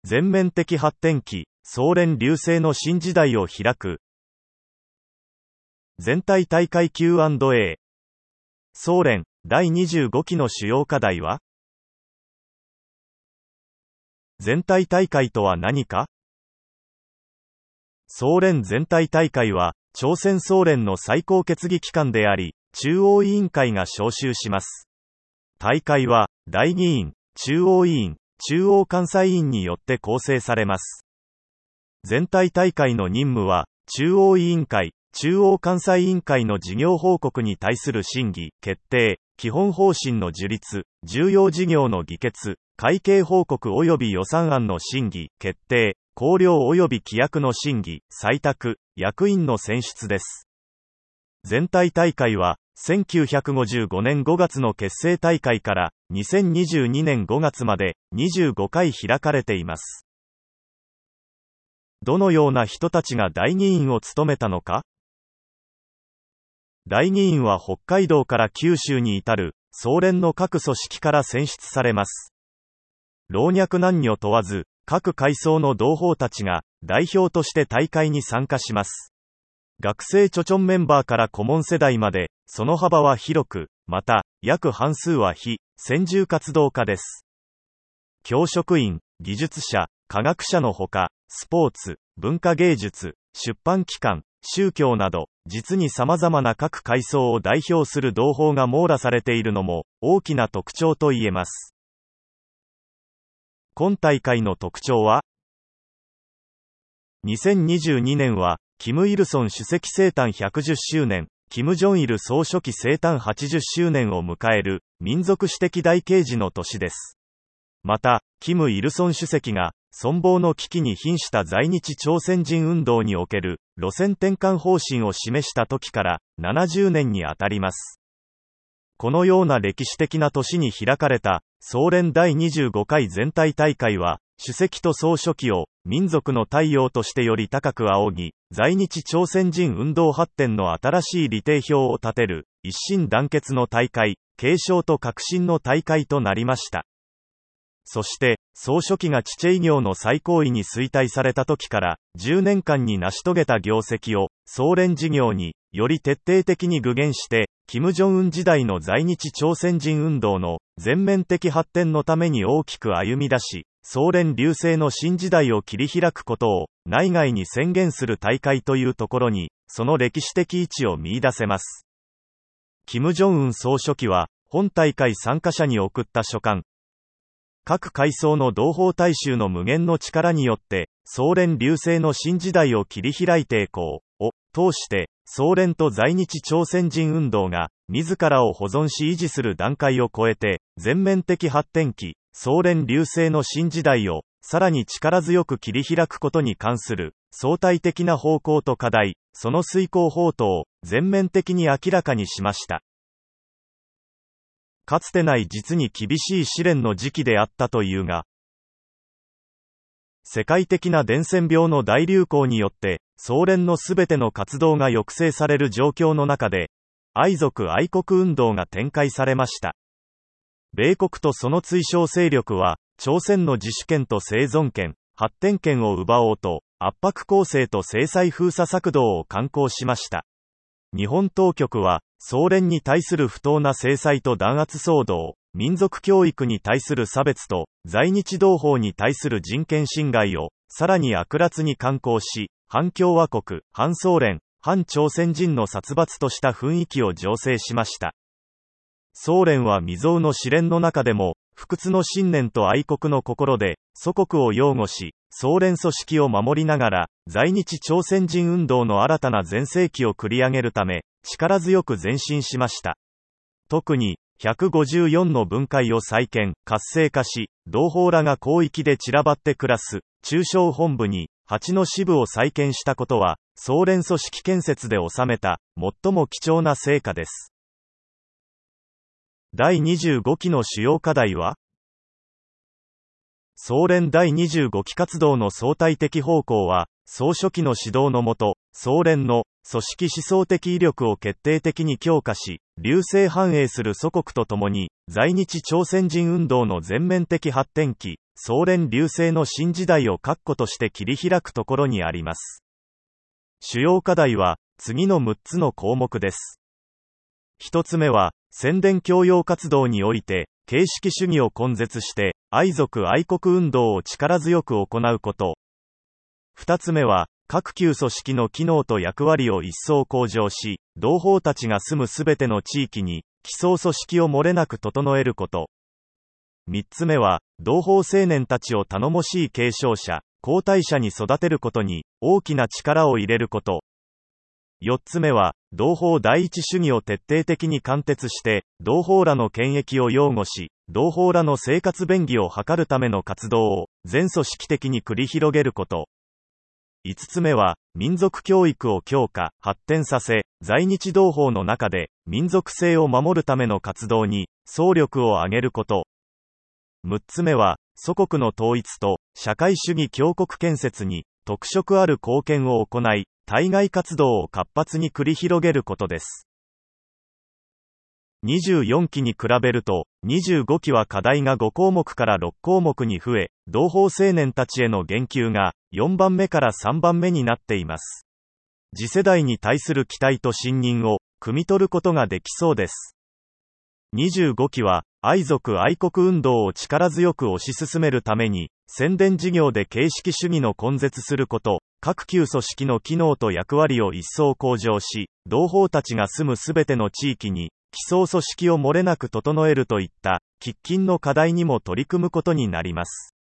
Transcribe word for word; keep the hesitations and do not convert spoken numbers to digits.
全面的発展期、総連隆盛の新時代を開く。全体大会 キューアンドエー。総連だいにじゅうごきの主要課題は？全体大会とは何か？総連全体大会は、朝鮮総連の最高決議機関であり、中央委員会が招集します。大会は、大議員、中央委員、中央監査委員によって構成されます。全体大会の任務は、中央委員会、中央監査委員会の事業報告に対する審議、決定、基本方針の樹立、重要事業の議決、会計報告及び予算案の審議、決定、綱領及び規約の審議、採択、役員の選出です。全体大会は、せんきゅうひゃくごじゅうごねんごがつの結成大会からにせんにじゅうにねんごがつまでにじゅうごかい開かれています。どのような人たちが大議員を務めたのか？大議員は北海道から九州に至る総連の各組織から選出されます。老若男女問わず、各階層の同胞たちが代表として大会に参加します。学生著村メンバーから顧問世代まで、その幅は広く、また、約半数は非専従活動家です。教職員、技術者、科学者のほか、スポーツ、文化芸術、出版機関、宗教など、実に様々な各階層を代表する同胞が網羅されているのも、大きな特徴と言えます。今大会の特徴は？にせんにじゅうにねんは、キム・イルソン主席生誕ひゃくじゅっしゅうねん、キム・ジョンイル総書記生誕はちじゅっしゅうねんを迎える民族史的大啓示の年です。また、キム・イルソン主席が存亡の危機に瀕した在日朝鮮人運動における路線転換方針を示した時からななじゅうねんにあたります。このような歴史的な年に開かれた総連だいにじゅうごかい全体大会は、主席と総書記を民族の太陽としてより高く仰ぎ、在日朝鮮人運動発展の新しい利定表を立てる一心団結の大会、継承と革新の大会となりました。そして、総書記がチチェイ業の最高位に衰退された時から、じゅうねんかんに成し遂げた業績を、総連事業により徹底的に具現して、キム・ジョンウン時代の在日朝鮮人運動の全面的発展のために大きく歩み出し、総連隆盛の新時代を切り開くことを内外に宣言する大会というところに、その歴史的位置を見出せます。キム・ジョンウン総書記は、本大会参加者に送った書簡。各階層の同胞大衆の無限の力によって、総連隆盛の新時代を切り開いていこう、を通して、総連と在日朝鮮人運動が、自らを保存し維持する段階を超えて、全面的発展期、総連隆盛の新時代を、さらに力強く切り開くことに関する、相対的な方向と課題、その遂行方途を、全面的に明らかにしました。かつてない実に厳しい試練の時期であったというが、世界的な伝染病の大流行によって、総連のすべての活動が抑制される状況の中で、愛族愛国運動が展開されました。米国とその追奨勢力は、朝鮮の自主権と生存権、発展権を奪おうと、圧迫攻勢と制裁封鎖策動を敢行しました。日本当局は、総連に対する不当な制裁と弾圧騒動、民族教育に対する差別と、在日同胞に対する人権侵害を、さらに悪辣に敢行し、反共和国、反総連、反朝鮮人の殺伐とした雰囲気を醸成しました。総連は未曾有の試練の中でも、不屈の信念と愛国の心で、祖国を擁護し、総連組織を守りながら、在日朝鮮人運動の新たな全盛期を繰り上げるため、力強く前進しました。特に、ひゃくごじゅうよんの分会を再建、活性化し、同胞らが広域で散らばって暮らす、中小本部に、はちの支部を再建したことは、総連組織建設で収めた、最も貴重な成果です。だいにじゅうごきの主要課題は？総連だいにじゅうごき活動の相対的方向は、総書記の指導のもと、総連の組織思想的威力を決定的に強化し、隆盛繁栄する祖国とともに、在日朝鮮人運動の全面的発展期、 総連隆盛の新時代を確固として切り開くところにあります。主要課題は、次のむっつの項目です。一つ目は、宣伝教養活動において、形式主義を根絶して、愛族愛国運動を力強く行うこと。二つ目は、各級組織の機能と役割を一層向上し、同胞たちが住むすべての地域に、基礎組織を漏れなく整えること。三つ目は、同胞青年たちを頼もしい継承者、後退者に育てることに、大きな力を入れること。四つ目は、同胞第一主義を徹底的に貫徹して、同胞らの権益を擁護し、同胞らの生活便宜を図るための活動を、全組織的に繰り広げること。五つ目は、民族教育を強化、発展させ、在日同胞の中で、民族性を守るための活動に、総力を挙げること。六つ目は、祖国の統一と、社会主義強国建設に、特色ある貢献を行い、対外活動を活発に繰り広げることです。にじゅうよんきに比べると、にじゅうごきは課題がごこうもくからろっこうもくに増え、同胞青年たちへの言及がよんばんめからさんばんめになっています。次世代に対する期待と信任を、汲み取ることができそうです。にじゅうごきは、愛族愛国運動を力強く推し進めるために、宣伝事業で形式主義の根絶すること、各級組織の機能と役割を一層向上し、同胞たちが住むすべての地域に、基礎組織を漏れなく整えるといった、喫緊の課題にも取り組むことになります。